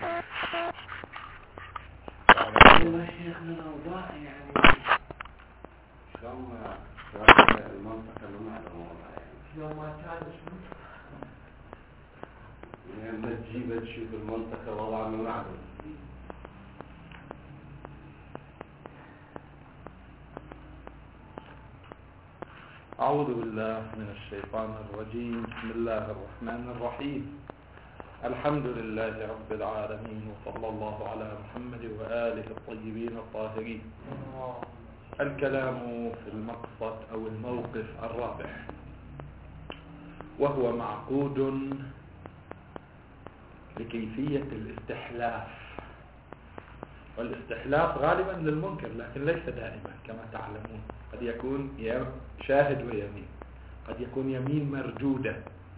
والله شيخ من الأوضاع يعني شلون المنطقة اللي ما عندهم شلون ما كان يعني لما تجيب تشوف المنطقة وضع ما معدن. أعوذ بالله من الشيطان الرجيم. بسم الله الرحمن الرحيم. الحمد لله رب العالمين، وصلى الله على محمد وآله الطيبين الطاهرين. الكلام في المقصد أو الموقف الرابع، وهو معقود لكيفية الاستحلاف. والاستحلاف غالبا للمنكر، لكن ليس دائما كما تعلمون. قد يكون شاهد ويمين، قد يكون يمين مردودة.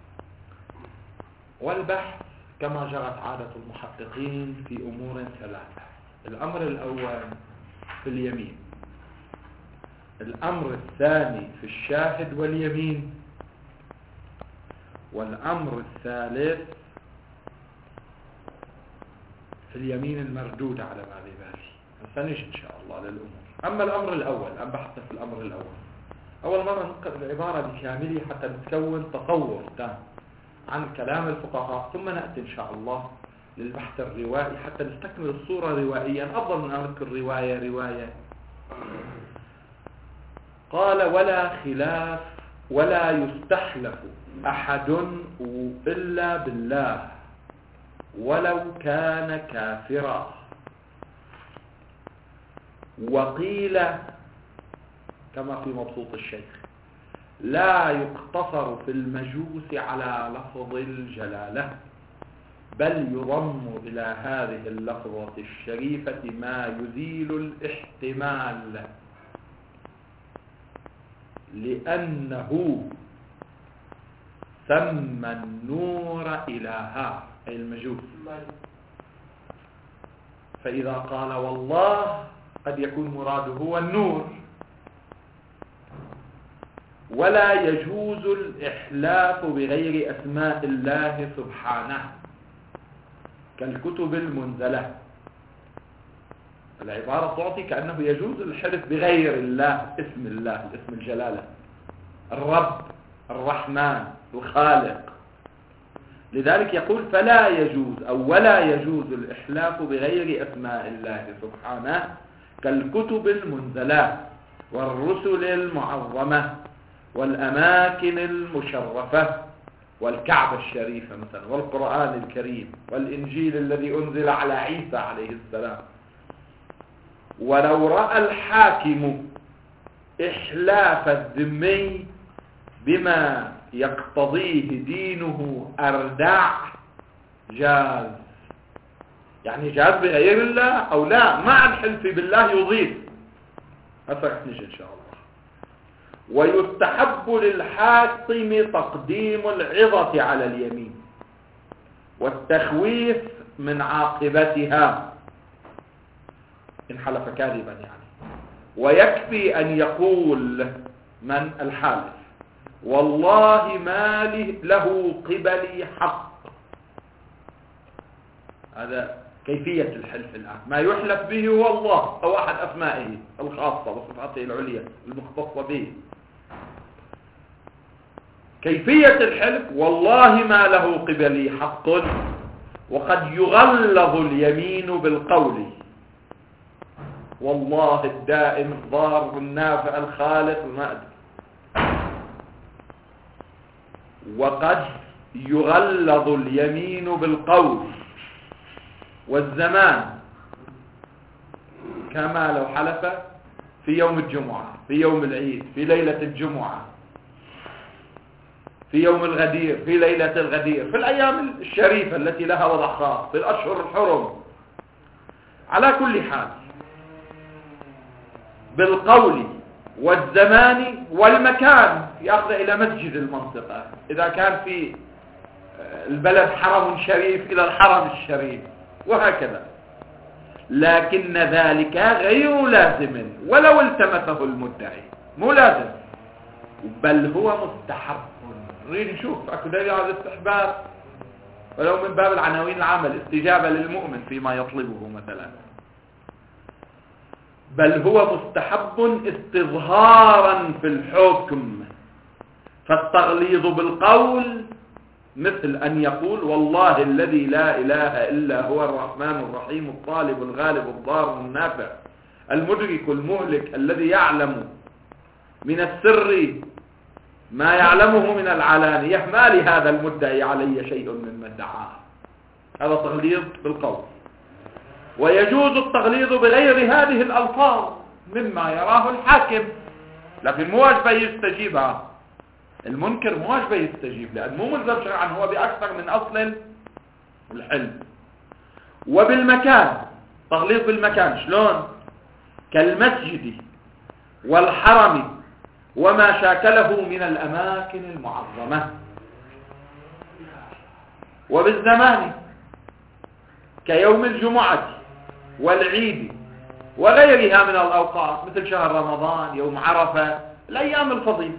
والبحث كما جرت عادة المحققين في أمور ثلاثة. الأمر الأول في اليمين، الأمر الثاني في الشاهد واليمين، والأمر الثالث في اليمين المردودة على ما ببالي. سنجي إن شاء الله للأمور. أما الأمر الأول، أم بحثنا في الأمر الأول. أول مرة نقرأ العبارة بكاملها حتى نتكون تصور تام عن كلام الفقهاء، ثم نأتي إن شاء الله للبحث الروائي حتى نستكمل الصورة روائيا، أفضل من أن نذكر رواية. قال: ولا خلاف ولا يستحلف أحد إلا بالله ولو كان كافرا. وقيل كما في مبسوط الشيخ: لا يقتصر في المجوس على لفظ الجلالة، بل يضم إلى هذه اللفظة الشريفة ما يزيل الاحتمال، لأنه سمى النور إلها، أي المجوس. فإذا قال والله قد يكون مراده هو النور. ولا يجوز الإحلاف بغير أسماء الله سبحانه كالكتب المنزلة. العبارة تعطي كأنه يجوز الحلف بغير الله، اسم الله، اسم الجلالة، الرب، الرحمن، الخالق. لذلك يقول فلا يجوز أو ولا يجوز الإحلاف بغير أسماء الله سبحانه كالكتب المنزلة والرسل المعظمة والأماكن المشرفة والكعبة الشريفة مثلا، والقرآن الكريم، والإنجيل الذي أنزل على عيسى عليه السلام. ولو رأى الحاكم إحلاف الذمي بما يقتضيه دينه أردع جاز. يعني جاز بغير الله أو لا، مع الحلف بالله يضيف. هسه نجي إن شاء الله. ويستحب للحاكم تقديم العظة على اليمين والتخويف من عاقبتها إن حلف كاذبا يعني. ويكفي أن يقول من الحالف: والله ما له قبلي حق. هذا كيفية الحلف الآن. ما يحلف به هو الله أو أحد أسمائه الخاصة وصفاته العليا المختصة به. كيفية الحلف: والله ما له قبلي حق. وقد يغلظ اليمين بالقول: والله الدائم الضار النافع الخالق ما أدري. وقد يغلظ اليمين بالقول والزمان، كما لو حلف في يوم الجمعة، في يوم العيد، في ليلة الجمعة، في يوم الغدير، في ليلة الغدير، في الأيام الشريفة التي لها وضع خاص، في الأشهر الحرم. على كل حال بالقول والزمان والمكان يأخذ إلى مسجد المنطقة، إذا كان في البلد حرم شريف إلى الحرم الشريف، وهكذا. لكن ذلك غير لازم ولو التمسه المدعي، مو لازم، بل هو مستحب. نريد نشوف اكو دليل على الاستحباب. ولو من باب العناوين العامة الاستجابة للمؤمن فيما يطلبه مثلا، بل هو مستحب استظهارا في الحكم. فالتغليظ بالقول مثل أن يقول والله الذي لا إله إلا هو الرحمن الرحيم الطالب الغالب الضار النافع المدرك المهلك الذي يعلم من السر ما يعلمه من العلانية، ما لهذا المدعي علي شيء مما ادعاه. هذا تغليظ بالقول. ويجوز التغليظ بغير هذه الألفاظ مما يراه الحاكم، لكن مو واجب يستجيبها. المنكر مو واجب يستجيب، لأن مو ملزم شرعا، هو بأكثر من أصل الحلم. وبالمكان، تغليظ بالمكان شلون؟ كالمسجد والحرم وما شاكله من الأماكن المعظمة. وبالزمان كيوم الجمعة والعيد وغيرها من الأوقات، مثل شهر رمضان، يوم عرفة، الأيام الفضيلة.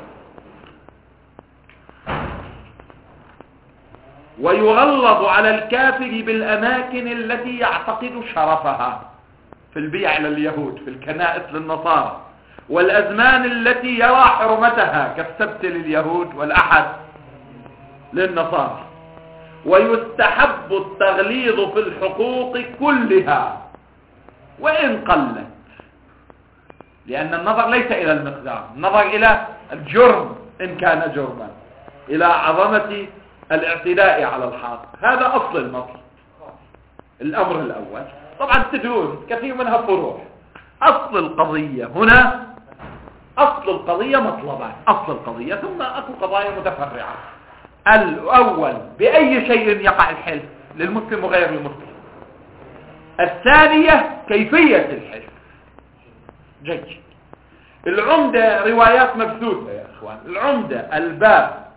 ويغلظ على الكافر بالأماكن التي يعتقد شرفها، في البيع لليهود، في الكنائس للنصارى، والأزمان التي يرى حرمتها كالسبت لليهود والأحد للنصارى. ويستحب التغليظ في الحقوق كلها وإن قلت، لأن النظر ليس إلى المقدار، النظر إلى الجرم إن كان جرما، إلى عظمة الاعتداء على الحق. هذا أصل المطلب، الأمر الأول. طبعا تدرون كثير منها فروع. أصل القضية هنا، أصل القضية مطلبان، أصل القضية ثم أكو قضايا متفرعة. الأول بأي شيء يقع الحلف للمسلم وغير المسلم. الثانية كيفية الحلف. جيد. العمدة روايات مبثوثة يا أخوان. العمدة الباب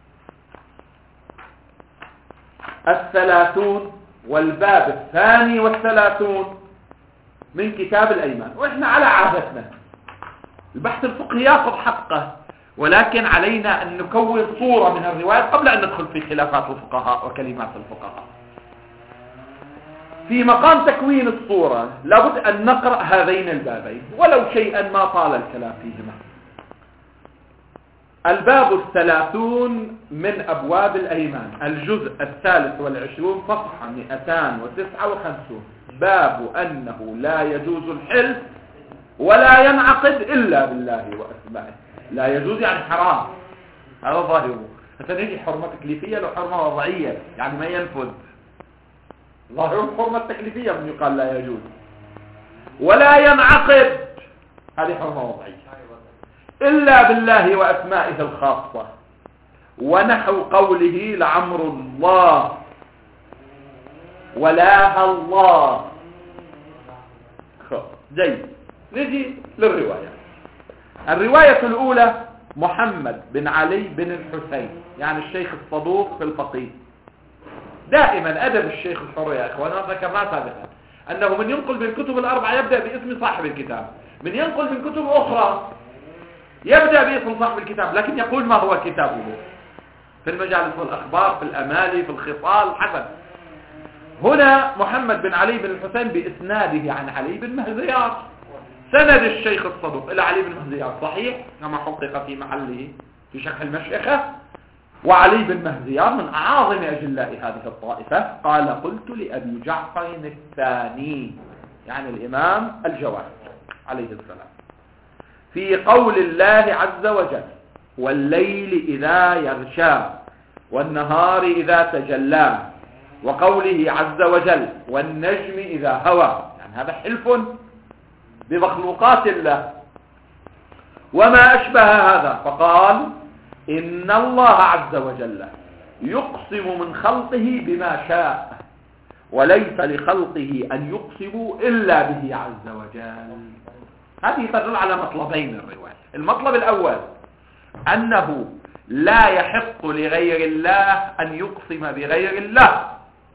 30 والباب 32 من كتاب الأيمان. وإحنا على عادتنا البحث الفقهي يأخذ حقه، ولكن علينا أن نكون صورة من الروايات قبل أن ندخل في خلافات الفقهاء وكلمات الفقهاء. في مقام تكوين الصورة لابد أن نقرأ هذين البابين ولو شيئا ما طال الكلام فيهما. الباب 30 من أبواب الأيمان، الجزء 23 صفحة 259، باب أنه لا يجوز الحلف ولا ينعقد إلا بالله وأسمائه. لا يجوز يعني حرام، هذا ظاهره. فتنجي حرمة تكليفية لو حرمة وضعية، يعني ما ينفذ. ظاهره حرمة تكليفية من يقال لا يجوز. ولا ينعقد، هذه حرمة وضعية، إلا بالله وأسمائه الخاصة. ونحو قوله لعمر الله ولاها الله. جيد. نجي للرواية. الرواية الأولى محمد بن علي بن الحسين، يعني الشيخ الصدوق في الفقيه. دائما أدب الشيخ الحر يا أخوانا، ذكرنا سابقا أنه من ينقل بالكتب الأربعة يبدأ باسم صاحب الكتاب، من ينقل من كتب أخرى يبدأ باسم صاحب الكتاب، لكن يقول ما هو كتابه في المجالس والأخبار، في الأمالي، في الخصال، حسب. هنا محمد بن علي بن الحسين بإسناده عن علي بن مهزيار، سند الشيخ الصدوق إلى علي بن مهزيار صحيح كما حقق في محله في شرح المشيخة. وعلي بن مهزيار من أعاظم أجلاء هذه الطائفة. قال قلت لأبي جعفر الثاني، يعني الإمام الجواد عليه السلام، في قول الله عز وجل والليل إذا يغشى والنهار إذا تجلى، وقوله عز وجل والنجم إذا هوى، يعني هذا حلف بمخلوقات الله وما أشبه هذا. فقال إن الله عز وجل يقسم من خلقه بما شاء، وليس لخلقه أن يقسموا إلا به عز وجل. هذه تدل على مطلبين الرواية. المطلب الأول أنه لا يحق لغير الله أن يقسم بغير الله.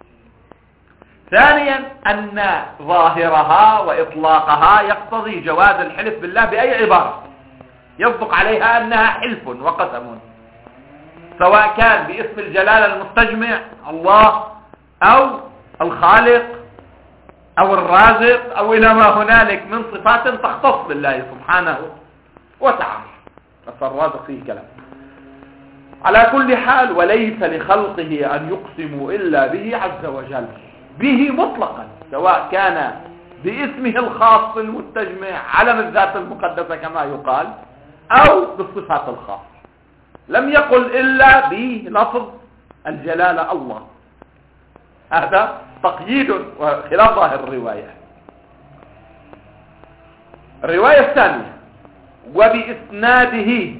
ثانيا أن ظاهرها وإطلاقها يقتضي جواز الحلف بالله بأي عبارة يصدق عليها أنها حلف وقسم. سواء كان باسم الجلالة المستجمع الله أو الخالق أو الرازق أو إلى ما هنالك من صفات تختص بالله سبحانه وتعالى. فالرازق فيه كلام. على كل حال، وليس لخلقه أن يقسموا إلا به عز وجل، به مطلقا، سواء كان باسمه الخاص المستجمع علم الذات المقدسة كما يقال أو بالصفات الخاصة. لم يقل إلا بلفظ الجلالة الله. هذا تقييد وخلاف ظاهر الرواية. الرواية الثانية وبإسناده.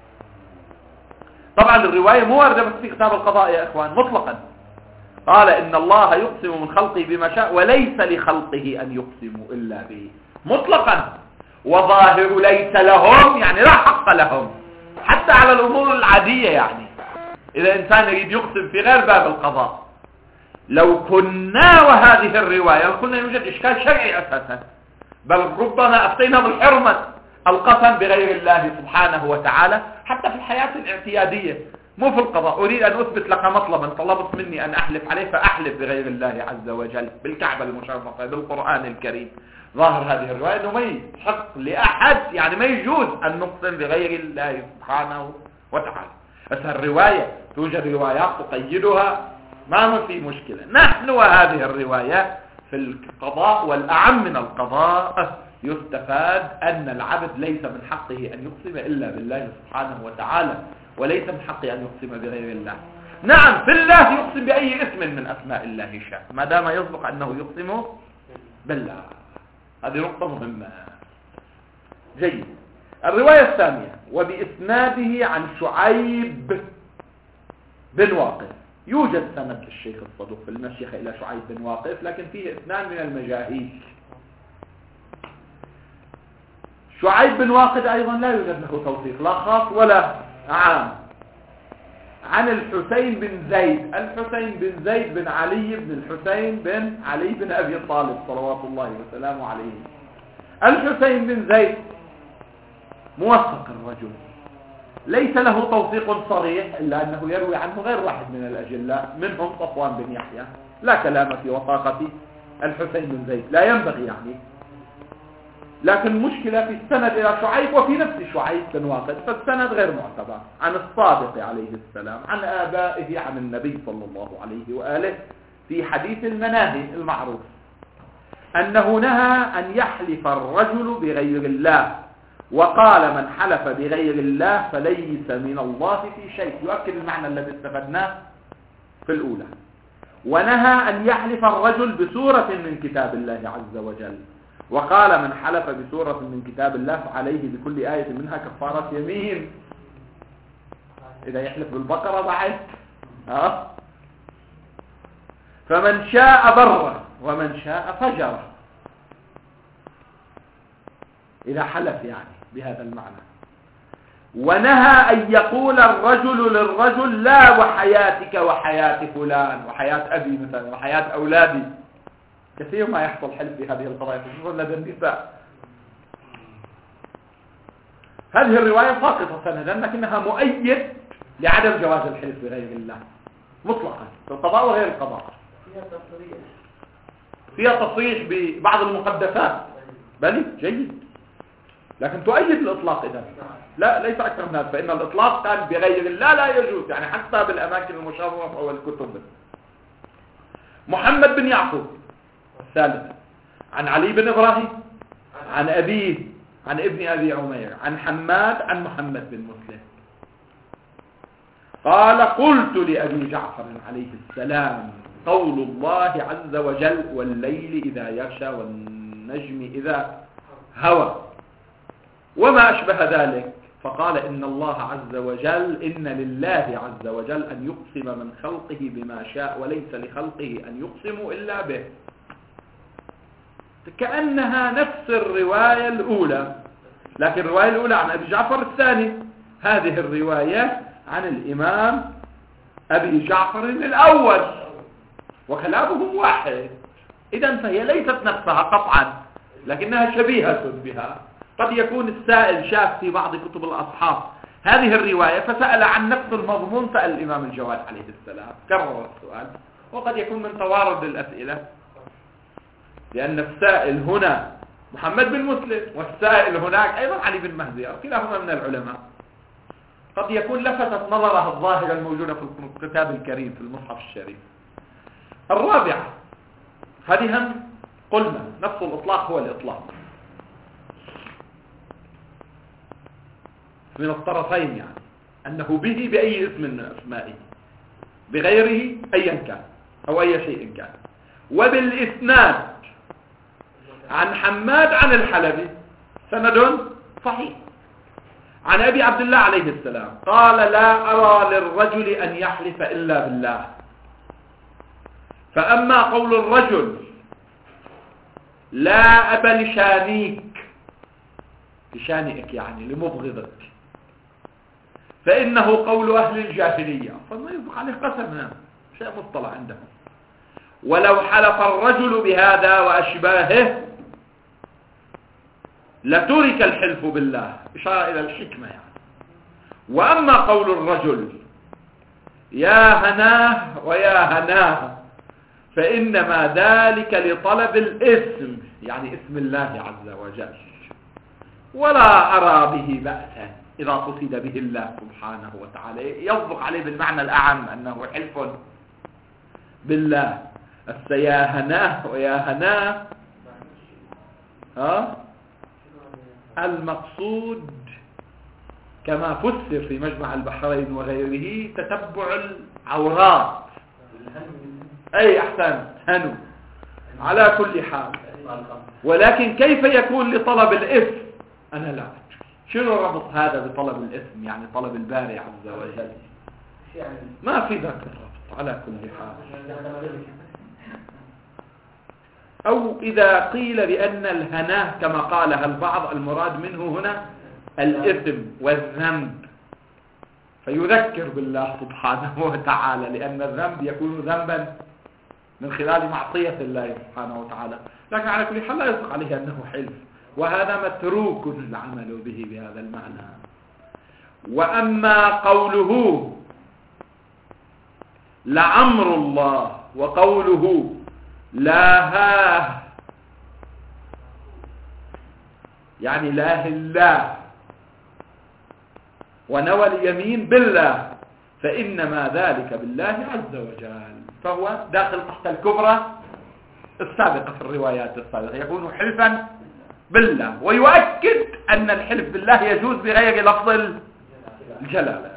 طبعا الرواية مو واردة بس في كتاب القضاء يا إخوان مطلقا. قال إن الله يقسم من خلقه بما شاء وليس لخلقه أن يقسموا إلا به مطلقا. وظاهر ليس لهم يعني لا حق لهم حتى على الأمور العادية. يعني إذا إنسان يريد يقسم في غير باب القضاء، لو كنا وهذه الرواية قلنا يوجد إشكال شرعي أساسا، بل ربما أفتينا بالحرمة القسم بغير الله سبحانه وتعالى حتى في الحياة الاعتيادية مو في القضاء. أريد أن أثبت لك مطلبا طلبت مني أن أحلف عليه فأحلف بغير الله عز وجل بالكعبة المشرفة بالقرآن الكريم. ظاهر هذه الرواية أنه ما يحق لأحد، يعني ما يجوز أن نقسم بغير الله سبحانه وتعالى. بس الرواية توجد روايات تقيدها ما في مشكلة. نحن وهذه الرواية في القضاء والأعم من القضاء يستفاد أن العبد ليس من حقه أن يقسم إلا بالله سبحانه وتعالى، وليس من حقه أن يقسم بغير الله. نعم في الله يقسم بأي اسم من أسماء الله شاء ما دام يسبق أنه يقسم بالله. هذه نقطة مهمة. جيد. الرواية الثانية وبإسناده عن شعيب بن واقف. يوجد سند للشيخ الصدوق في المشيخة إلى شعيب بن واقف، لكن فيه اثنان من المجاهيل. شعيب بن واقف أيضا لا يوجد له توثيق لا خاص ولا عام. عن الحسين بن زيد. الحسين بن زيد بن علي بن الحسين بن علي بن أبي طالب صلوات الله وسلامه عليه. الحسين بن زيد موثق الرجل، ليس له توثيق صريح إلا أنه يروي عنه غير واحد من الأجلاء منهم صفوان بن يحيى. لا كلام في وثاقة الحسين بن زيد، لا ينبغي يعني. لكن المشكلة في السند إلى شعيب وفي نفس شعيب بن واقد، فالسند غير معتبر. عن الصادق عليه السلام عن آبائه عن النبي صلى الله عليه وآله في حديث المناهي المعروف أنه نهى أن يحلف الرجل بغير الله، وقال من حلف بغير الله فليس من الله في شيء. يؤكد المعنى الذي استفدناه في الأولى. ونهى أن يحلف الرجل بسورة من كتاب الله عز وجل، وقال من حلف بسورة من كتاب الله فعليه بكل آية منها كفارة يمين. إذا يحلف بالبقرة بعد فمن شاء بره ومن شاء فجره، إذا حلف يعني بهذا المعنى. ونهى أن يقول الرجل للرجل لا وحياتك وحياة فلان، وحياة أبي مثلا وحياة أولادي. كثير ما يحصل حلف بهذه القضايا خصوصا لدى النساء. هذه الرواية ساقطة سندا لكنها مؤيد لعدم جواز الحلف بغير الله مطلقا في القضاء وغير القضاء. فيها تصريح ببعض المقدسات بل جيد، لكن تؤيد الإطلاق إذا لا ليس أكثر من هذا. فإن الإطلاق كان بغير الله لا يجوز يعني حتى بالأماكن المشرفة أو الكتب. محمد بن يعقوب الثالث عن علي بن إبراهيم عن أبيه عن ابن أبي عمير عن حماد عن محمد بن مسلم قال قلت لأبي جعفر عليه السلام قول الله عز وجل والليل إذا يغشى والنجم إذا هوى وما أشبه ذلك، فقال إن الله عز وجل إن لله عز وجل أن يقسم من خلقه بما شاء وليس لخلقه أن يقسموا إلا به. كأنها نفس الرواية الأولى، لكن الرواية الأولى عن أبي جعفر الثاني، هذه الرواية عن الإمام أبي جعفر الأول وكلامهم واحد. إذن فهي ليست نفسها قطعا لكنها شبيهة بها. قد يكون السائل شاف في بعض كتب الأصحاب هذه الرواية فسأل عن نفس المضمون. سأل الإمام الجواد عليه السلام، كرر السؤال، وقد يكون من توارد الأسئلة، لأن السائل هنا محمد بن مسلم والسائل هناك أيضا علي بن مهدي، كلاهما من العلماء، قد يكون لفتت نظره الظاهرة الموجودة في الكتاب الكريم في المصحف الشريف. الرابعة، هذه هم قلنا نفس الإطلاق هو الإطلاق من الطرفين، يعني أنه به بأي اسم من أسمائه، بغيره أيا كان أو أي شيء كان. وبالإسناد عن حماد عن الحلبي سند صحيح عن أبي عبد الله عليه السلام قال: لا أرى للرجل أن يحلف إلا بالله. فأما قول الرجل لا أب لشانيك، لشانئك يعني لمبغضك، فإنه قول أهل الجاهلية، فما يطلق عليه قسم، شيء مصطلح عندهم. ولو حلف الرجل بهذا وأشباهه لترك الحلف بالله، إشارة إلى الحكمة يعني. وأما قول الرجل يا هناه ويا هناه فإنما ذلك لطلب الاسم، يعني اسم الله عز وجل، ولا أرى به بأسا إذا قصد به الله سبحانه وتعالى. يصدق عليه بالمعنى الأعم أنه حلف بالله. يا هناه ويا هناه المقصود كما فسر في مجمع البحرين وغيره تتبع العورات. أي أحسن، هنو على كل حال. ولكن كيف يكون لطلب الاسم؟ أنا لا أدري. شنو ربط هذا بطلب الاسم؟ يعني طلب الباري عز وجل، ما في ذاك الربط على كل حال. أو إذا قيل بأن الهناه كما قالها البعض المراد منه هنا الإثم والذنب، فيذكر بالله سبحانه وتعالى، لأن الذنب يكون ذنبا من خلال معصية الله سبحانه وتعالى. لكن على كل حال لا يصدق عليه أنه حلف، وهذا متروك العمل به بهذا المعنى. وأما قوله لعمر الله وقوله لا هاه يعني لا الله، ونوى اليمين بالله، فإنما ذلك بالله عز وجل، فهو داخل تحت الكبرى السابقة في الروايات السابقة، يكون حلفا بالله. ويؤكد أن الحلف بالله يجوز بغير لفظ الجلالة.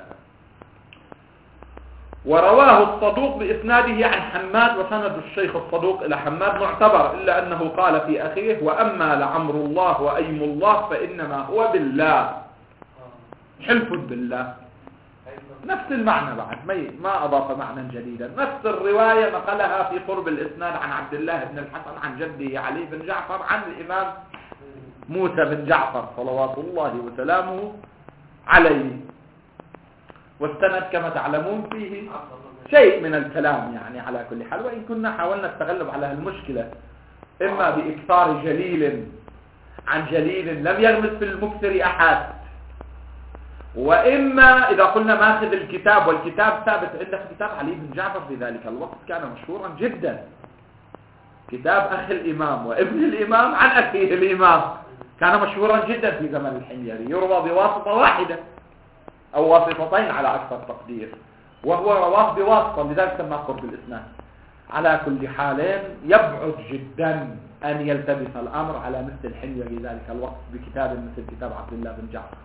ورواه الصدوق بإسناده عن حماد، وسند الشيخ الصدوق إلى حماد معتبر، إلا أنه قال في أخيه وأما لعمر الله وأيم الله فإنما هو بالله، حلف بالله. نفس المعنى بعد، ما أضاف معنى جديدا. نفس الرواية نقلها في قرب الإسناد عن عبد الله بن الحسن عن جده علي بن جعفر عن الإمام موسى بن جعفر صلوات الله وسلامه عليه. والسند كما تعلمون فيه شيء من الكلام يعني على كل حال، وإن كنا حاولنا التغلب على المشكلة إما بإكثار جليل عن جليل لم يغمس في المكثر أحد، وإما إذا قلنا ماخذ الكتاب، والكتاب ثابت عندك كتاب علي بن جعفر في ذلك الوقت كان مشهورا جدا، كتاب أخي الإمام وابن الإمام عن أخيه الإمام، كان مشهورا جدا في زمن الحميري، يروى بواسطة واحدة أو واسطتين على أكثر تقدير، وهو رواه بواسطة، لذلك سماه قرب الإسناد. على كل حال يبعد جدا أن يلتبس الأمر على مثل الحميري في ذلك الوقت بكتاب مثل كتاب عبد الله بن جعفر،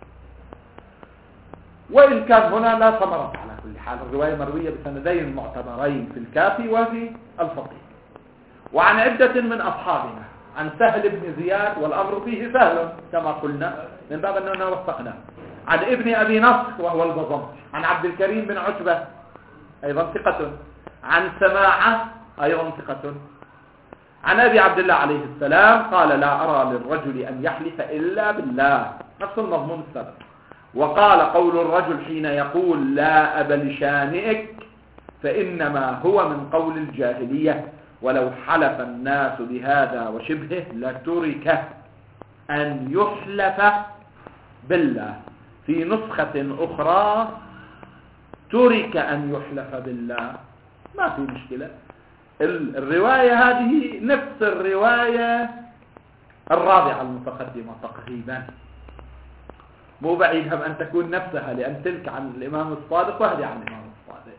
وإن كان هنا لا ثمرة. على كل حال الرواية مروية بسندين معتبرين في الكافي وفي الفقيه، وعن عدة من أصحابنا، عن سهل بن زياد والأمر فيه سهل كما قلنا من باب أننا وثقنا، عن ابن أبي نصر وهو البزنطي، عن عبد الكريم بن عتبة أيضا ثقة، عن سماعة أيضا ثقة، عن أبي عبد الله عليه السلام قال لا أرى للرجل أن يحلف إلا بالله، نفس المضمون السابق. وقال قول الرجل حين يقول لا أب لشانئك فإنما هو من قول الجاهلية، ولو حلف الناس بهذا وشبهه لترك أن يحلف بالله، في نسخة أخرى ترك أن يحلف بالله، ما في مشكلة. الرواية هذه نفس الرواية الرابعة المتقدمة تقريبا، مو بعيد هم أن تكون نفسها، لأن تلك عن الإمام الصادق وهذه عن الإمام الصادق.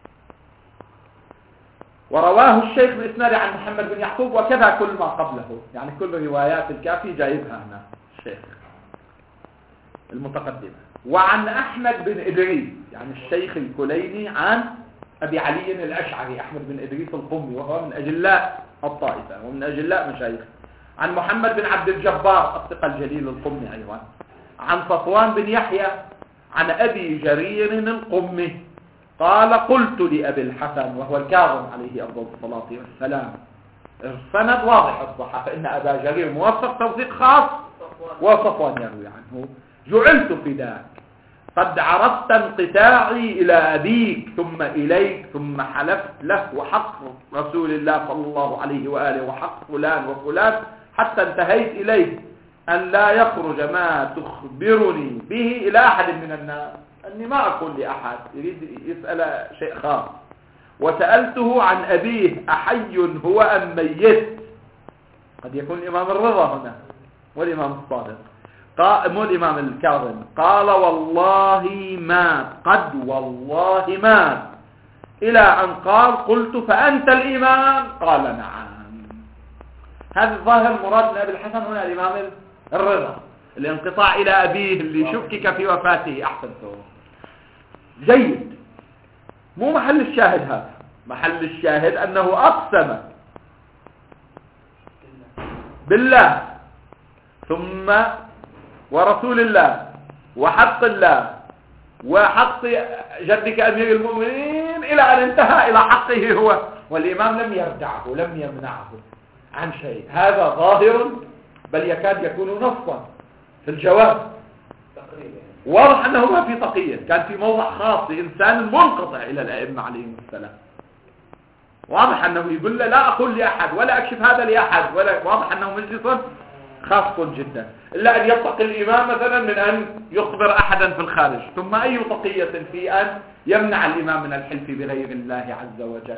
ورواه الشيخ بإسناد عن محمد بن يعقوب، وكذا كل ما قبله، يعني كل روايات الكافي جايبها هنا الشيخ المتقدمة. وعن أحمد بن إدريس، يعني الشيخ الكليني، عن أبي علي الأشعري أحمد بن إدريس القمي، وهو من أجلاء الطائفة ومن أجلاء مشايخ. عن محمد بن عبد الجبار الثقة الجليل القمي أيضا. عن صفوان بن يحيى عن أبي جرير القمي قال قلت لأبي الحسن وهو الكاظم عليه أفضل الصلاة والسلام، السند واضح الصحة، فإن أبا جرير موثق توثيق خاص وصفوان يروي عنه، جعلت فداك قد عرفت انقطاعي إلى أبيك ثم إليك، ثم حلفت له وحق رسول الله صلى الله عليه وآله وحق فلان وفلان حتى انتهيت إليه أن لا يخرج ما تخبرني به إلى أحد من الناس، أني ما أقول لأحد، يريد يسأل شيء خاص. وسألته عن أبيه أحي هو أم ميت، قد يكون الإمام الرضا هنا والإمام الصادق، مو الإمام الكاظم. قال والله مات، قد والله مات، إلى أن قال قلت فأنت الإمام؟ قال نعم. هذا الظاهر مراد من أبي الحسن هنا الإمام الرضا، الانقطاع إلى أبيه اللي شكك في وفاته. أحسنته، جيد. مو محل الشاهد هذا، محل الشاهد أنه أقسم بالله ثم ورسول الله وحق الله وحق جدك أمير المؤمنين إلى أن انتهى إلى حقه هو، والإمام لم يردعه لم يمنعه عن شيء. هذا ظاهر بل يكاد يكون نصا في الجواب، واضح أنه ما في تقية، كان في موضع خاص لإنسان منقطع إلى الأئمة عليهم السلام. واضح أنه يقول له لا أقول لأحد ولا أكشف هذا لأحد، ولا واضح أنه مجلس خاص جدا، إلا أن يتقي الإمام مثلا من أن يخبر أحدا في الخارج، ثم أي تقية في أن يمنع الإمام من الحلف بغير الله عز وجل.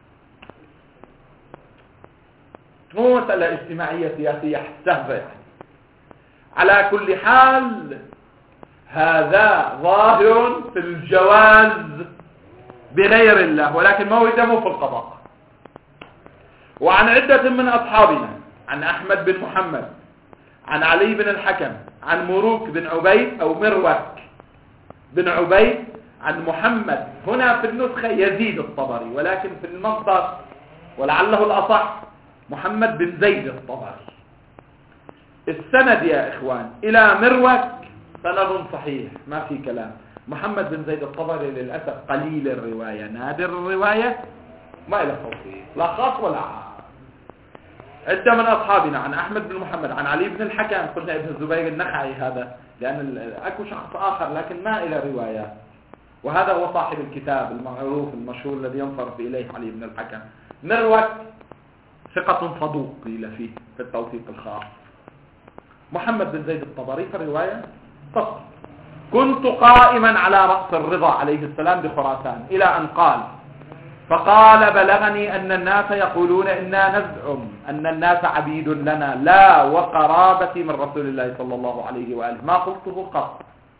مو مسألة اجتماعية سياسية سهلة يعني. على كل حال هذا ظاهر في الجواز بغير الله، ولكن ما يدمه في القضاء. وعن عدة من أصحابنا، عن أحمد بن محمد، عن علي بن الحكم، عن مروك بن عبيد أو مروك بن عبيد، عن محمد، هنا في النسخة يزيد الطبري، ولكن في المصدر ولعله الأصح محمد بن زيد الطبري. السند يا إخوان إلى مروك سند صحيح ما في كلام. محمد بن زيد الطبري للأسف قليل الرواية، نادر الرواية، ما إلى توفيق لا خاص ولا عام. عدة من أصحابنا، عن أحمد بن محمد، عن علي بن الحكم، قلنا ابن الزبير النخعي هذا، لأن أكو شخص آخر لكن ما إلى روايات، وهذا هو صاحب الكتاب المعروف المشهور الذي ينصرف إليه علي بن الحكم. مروك ثقة صدوق قيل فيه في التوثيق الخاص. محمد بن زيد الطبري في الرواية فصل: كنت قائما على رأس الرضا عليه السلام بخراسان إلى أن قال: فقال بلغني أن الناس يقولون إنا نزعم أن الناس عبيد لنا لا وقرابة من رسول الله صلى الله عليه وآله، ما قلته قط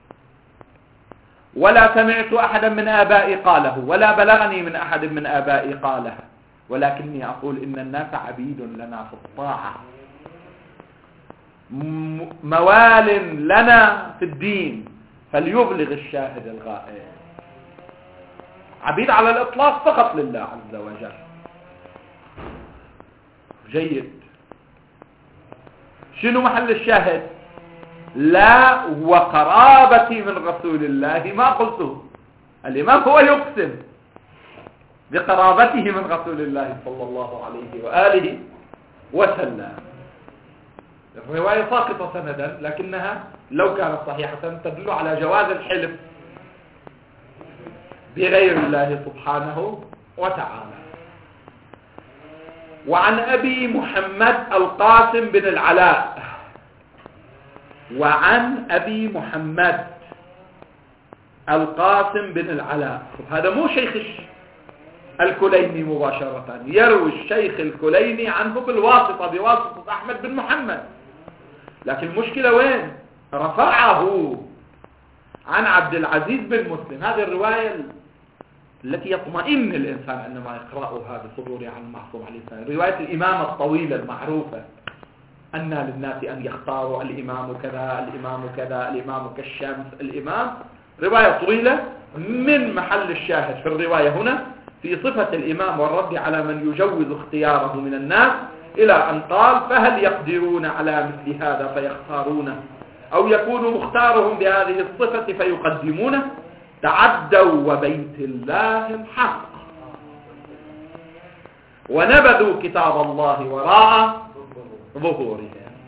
ولا سمعت أحدا من آبائي قاله ولا بلغني من أحد من آبائي قاله، ولكني أقول إن الناس عبيد لنا في الطاعة، موال لنا في الدين، فليبلغ الشاهد الغائب. عبيد على الإطلاق فقط لله عز وجل. جيد. شنو محل الشاهد؟ لا وقرابتي من رسول الله ما قلته. الإمام هو يقسم بقرابته من رسول الله صلى الله عليه وآله وسلم. الرواية ساقطة سندا، لكنها لو كانت صحيحة تدل على جواز الحلف بغير الله سبحانه وتعالى. وعن أبي محمد القاسم بن العلاء، وعن أبي محمد القاسم بن العلاء. هذا مو شيخ الكليني مباشرة، يروي الشيخ الكليني عنه بالواسطة، بواسطة أحمد بن محمد. لكن المشكلة وين؟ رفعه عن عبد العزيز بن مسلم. هذه الرواية التي يطمئن الإنسان عندما يقرأها بصدور عن المعصوم عليه السلام، رواية الإمام الطويلة المعروفة، أن للناس أن يختاروا الإمام كذا الإمام كذا الإمام كالشمس الإمام، رواية طويلة. من محل الشاهد في الرواية هنا في صفة الإمام والرد على من يجوز اختياره من الناس، إلى أن قال: فهل يقدرون على مثل هذا فيختارونه، أو يكون مختارهم بهذه الصفة فيقدمونه؟ تعدوا وبيت الله الحق، ونبذوا كتاب الله وراء ظهورهم.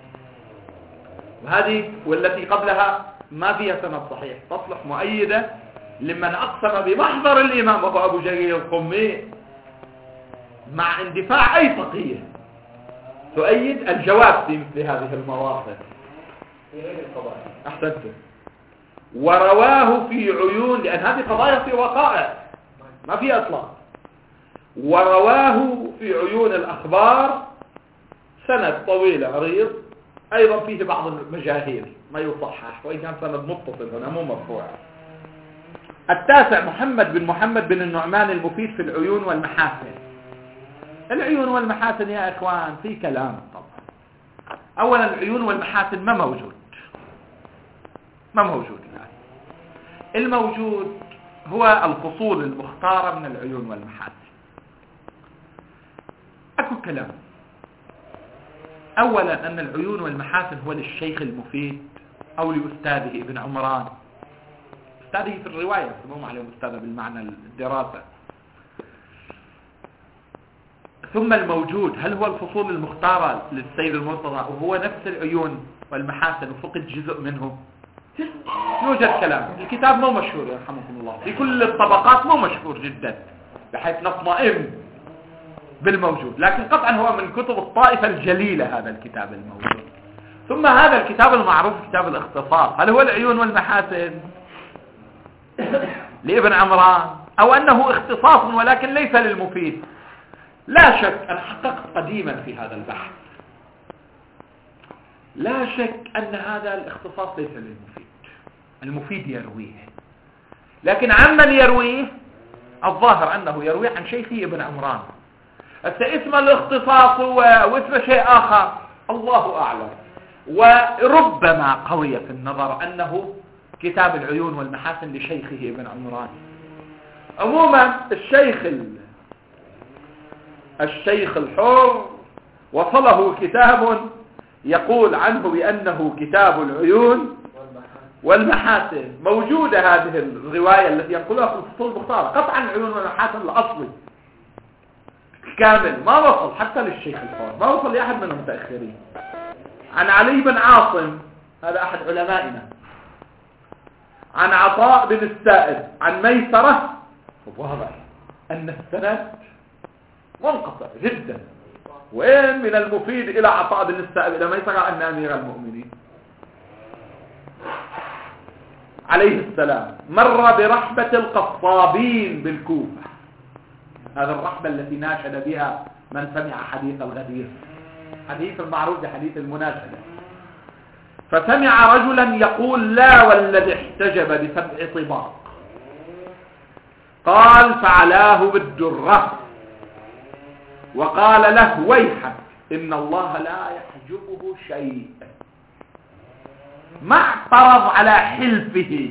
وهذه والتي قبلها ما فيها سند صحيح، تصلح مؤيدة لمن أقسم بمحضر الإمام وهو أبو جرير القمي مع اندفاع أي فقيه تؤيد الجواب في مثل هذه المواقف. أحسنت. ورواه في عيون، لأن هذه قضايا في وقائع ما فيها إطلاق. ورواه في عيون الأخبار، سند طويل عريض أيضا فيه بعض المجاهيل ما يصحح، وإن كان سند متصل هنا مو مرفوع. التاسع محمد بن النعمان المفيد في العيون والمحاسن. العيون والمحاسن يا إخوان في كلام طبعا. أولا العيون والمحاسن ما موجود الآن. الموجود هو الفصول المختارة من العيون والمحاسن. أكو كلام. أولا أن العيون والمحاسن هو للشيخ المفيد أو لأستاذه ابن عمران. أستاذه في الرواية يسمون عليهم أستاذه بالمعنى الدراسة. ثم الموجود هل هو الفصول المختارة للسيد المرتضى وهو نفس العيون والمحاسن وفقد جزء منه؟ يوجد كلام. الكتاب مو مشهور يرحمكم الله، في كل الطبقات مو مشهور جدا بحيث نطمئن بالموجود، لكن قطعا هو من كتب الطائفة الجليلة هذا الكتاب الموجود. ثم هذا الكتاب المعروف كتاب الاختصار، هل هو العيون والمحاسن لابن عمران أو أنه اختصاص ولكن ليس للمفيد؟ لا شك أنا حققت قديما في هذا البحث، لا شك أن هذا الاختصاص ليس للمفيد. المفيد يرويه، لكن عمن يرويه الظاهر أنه يرويه عن شيخه ابن عمران. اسم الاختصاص واسم شيء آخر الله أعلم، وربما قوي في النظر أنه كتاب العيون والمحاسن لشيخه ابن عمران. عموما الشيخ الحر وصله كتاب يقول عنه بأنه كتاب العيون والمحاسن. موجودة هذه الرواية التي ينقلها في الفصول المختارة. قطعا العيون والمحاسن الأصلي كامل ما وصل حتى للشيخ الحر، ما وصل لأحد من المتأخرين. عن علي بن عاصم، هذا أحد علمائنا، عن عطاء بن السائب، عن ميسرة. واضح أن السند منقطع جدا. وين من المفيد إلى عطاء بن السائب إلى ميسرة أن أمير المؤمنين عليه السلام مر برحبة القصابين بالكوفة. هذا الرحبة التي ناشد بها من سمع حديث الغدير، حديث المعروف بحديث المناشدة. فسمع رجلا يقول: لا والذي احتجب ب7 طباق. قال: فعلاه بالدرة وقال له: ويحك إن الله لا يحجبه شيء. ما اعترض على حلفه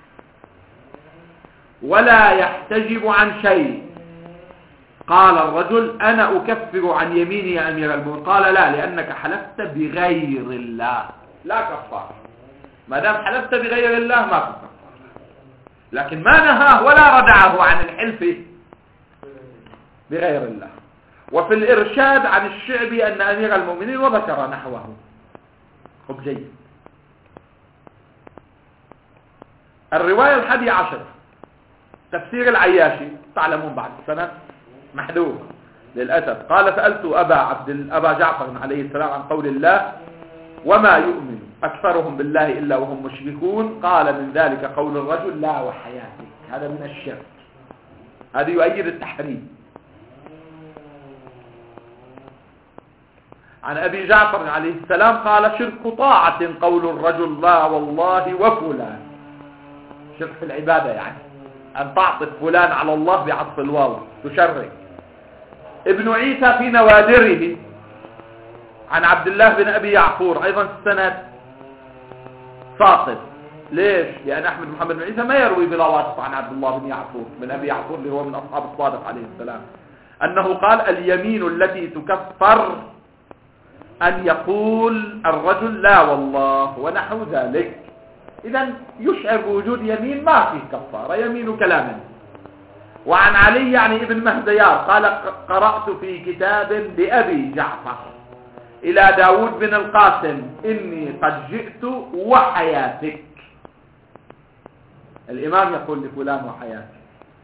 ولا يحتجب عن شيء. قال الرجل: أنا أكفر عن يميني يا أمير المؤمنين. قال: لا، لأنك حلفت بغير الله لا كفار. ما دام حلفت بغير الله ما كفار، لكن ما نهاه ولا ردعه عن الحلف بغير الله. وفي الإرشاد عن الشعبي أن أمير المؤمنين وذكر نحوه. خب جيد. الرواية 11 تفسير العياشي، تعلمون بعد السنة محذوف للأسف. قال: سألت أبا جعفر عليه السلام عن قول الله: وما يؤمن أكثرهم بالله إلا وهم مشركون. قال من ذلك قول الرجل لا وحياتك، هذا من الشرك، هذا يؤيد التحريم. عن أبي جعفر عليه السلام قال شرك طاعة قول الرجل لا والله وفلان، شرك في العبادة، يعني أن تعطف فلان على الله بعطف الواو، تشرك. ابن عيسى في نوادره عن عبد الله بن أبي يعفور، أيضا السند ساقط. ليش؟ لأن أحمد محمد بن عيسى ما يروي بلا واسطة عن عبد الله بن يعفور بن أبي يعفور اللي هو من أصحاب الصادق عليه السلام، أنه قال اليمين التي تكفر أن يقول الرجل لا والله ونحو ذلك. إذن يشعر بوجود يمين ما فيه كفارة، يمين كلام. وعن علي يعني ابن مهديار قال قرأت في كتاب لأبي جعفر إلى داود بن القاسم إني قد جئت وحياتك. الإمام يقول لفلان وحياتك.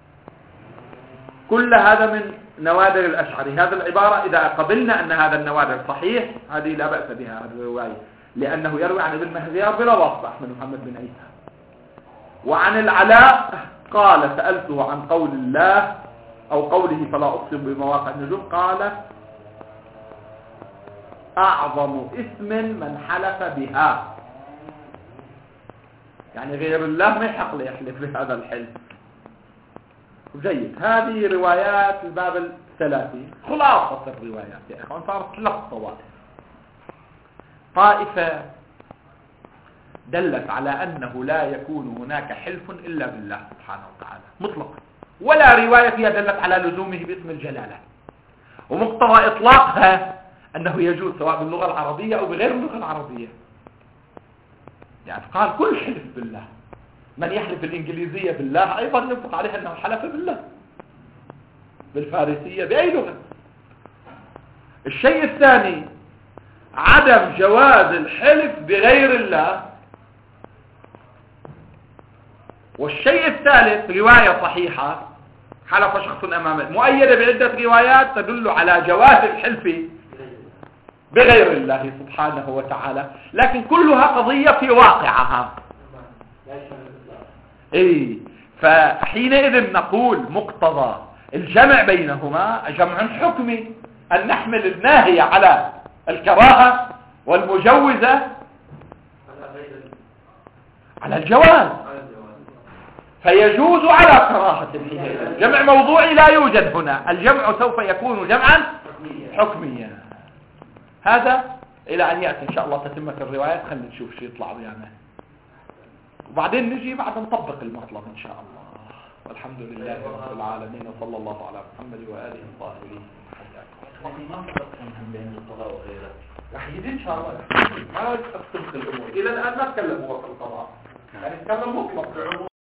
كل هذا من نوادر الأشعري. هذه العبارة إذا قبلنا أن هذا النوادر صحيح هذه لا بأس بها هذه الرواية، لأنه يروي عن ابن مهديار بلا واسطة أحمد محمد بن عيسى. وعن العلاء قال سألته عن قول الله أو قوله فلا أقسم بمواقع النجوم، قال أعظم اسم من حلف بها، يعني غير الله ما يحق له يحلف بهذا الحلف. جيد. هذه روايات الباب الثلاثي، خلاصة الروايات يا إخوان. صارت 3 طوائف. طائفة دلت على أنه لا يكون هناك حلف إلا بالله سبحانه وتعالى مطلقا، ولا رواية فيها دلت على لزومه باسم الجلالة، ومقتضى إطلاقها أنه يجوز سواء باللغة العربية أو بغير اللغة العربية. يعني قال كل حلف بالله، من يحلف بالإنجليزية بالله أيضا نطلق عليه أنه حلف بالله، بالفارسية بأي لغة. الشيء الثاني عدم جواز الحلف بغير الله. والشيء الثالث رواية صحيحة حلف شخص أمامه مؤيدة بعدة روايات تدل على جواز الحلف بغير الله سبحانه وتعالى، لكن كلها قضية في واقعها. فحينئذ نقول مقتضى الجمع بينهما جمع حكمي، أن نحمل الناهية على الكراهة والمجوزة على الجواز، فيجوز على كراهة حينئذ. جمع موضوعي لا يوجد هنا، الجمع سوف يكون جمعا حكميا. هذا إلى أن يأتي إن شاء الله تتمة الروايات، خلينا نشوف شو يطلع بيانا، وبعدين نجي بعد نطبق المطلب إن شاء الله. والحمد لله رب العالمين، وصلى الله على محمد وآله الطاهرين. ما فرقهم بين القضاء وغيره؟ رح يجي إن شاء الله. ما تستبق الأمور إلى الآن ما تكلموا في القضاء، يعني تكلم مطلق العموم.